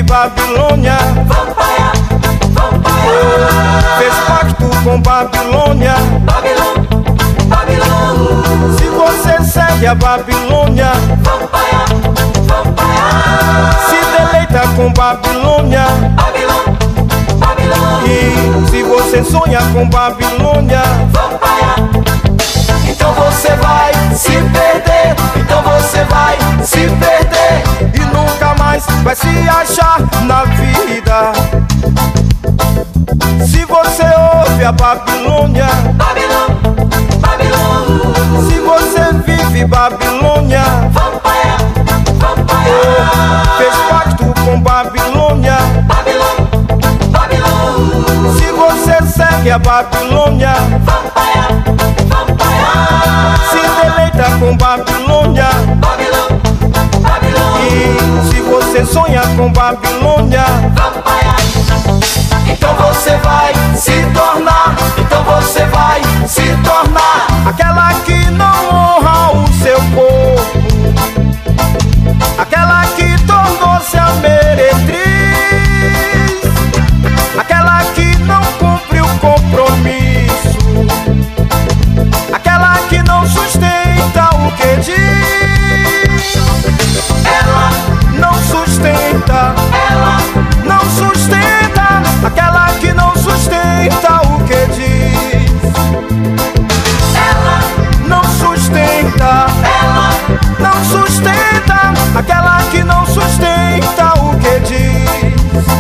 Babilônia. Vampire, vampire. Fez pacto com Babilônia. Babilônia, Babilônia. Se você segue a Babilônia, Vampire, vampire. se deleita com Babilônia. Babilônia, Babilônia. E se você sonha com Babilônia, Vampire, então você vai se perder. Então você vai se perder e nunca mais vai se achar na vida. Se você ouve a Babilônia, Babilônia, Babilônia. se você vive Babilônia, Vampire, vampire. fez pacto com Babilônia. Babilônia, Babilônia. Se você segue a Babilônia, Vampire, vampire. se deleita com Babilônia. Babilônia, Babilônia. E se você sonha com Babilônia, Vampire, então você vai se tornar. Então você vai se tornar aquela que não honra o seu corpo, aquela que tornou-se a meretriz, aquela que não cumpre o compromisso, aquela que não sustenta o que diz. ela, Não sustenta, ela, não sustenta, aquela que não sustenta o que diz. ela, Não sustenta, ela, não sustenta, aquela que não sustenta o que diz.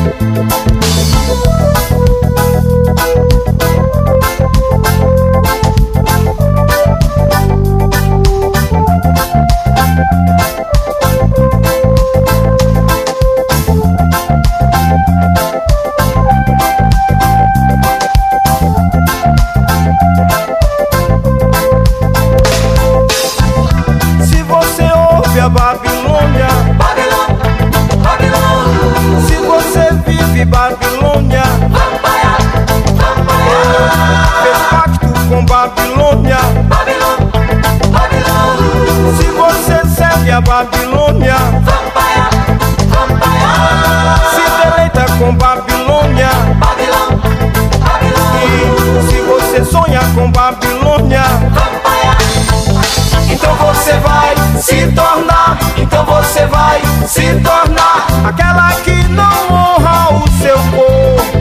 Se você ouve a Babilônia, Babilônia, Babilônia. se você vive Babilônia, Vampire, vampire. fez pacto com Babilônia. Babilônia, Babilônia. Se você segue a Babilônia, Vampire, vampire. se deleita com Babilônia. Babilônia, Babilônia. E se você sonha com Babilônia, Vampire, então você vai se tornar. Então você vai se tornar aquela que não honra o seu corpo,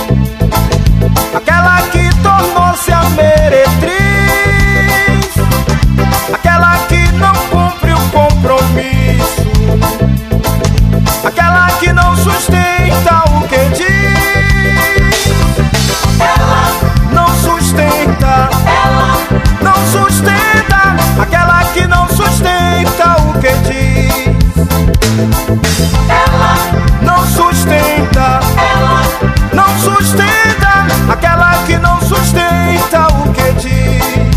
aquela que tornou-se a meretriz, aquela que não cumpre o compromisso, aquela que não sustenta o que diz. ela, Não sustenta, ela, não sustenta, aquela que não sustenta o que diz. ela, Não sustenta, ela, não sustenta, aquela que não sustenta o que diz.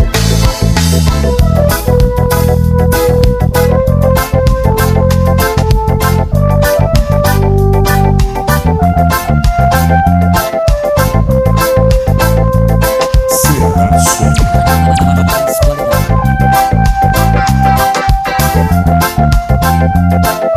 Será só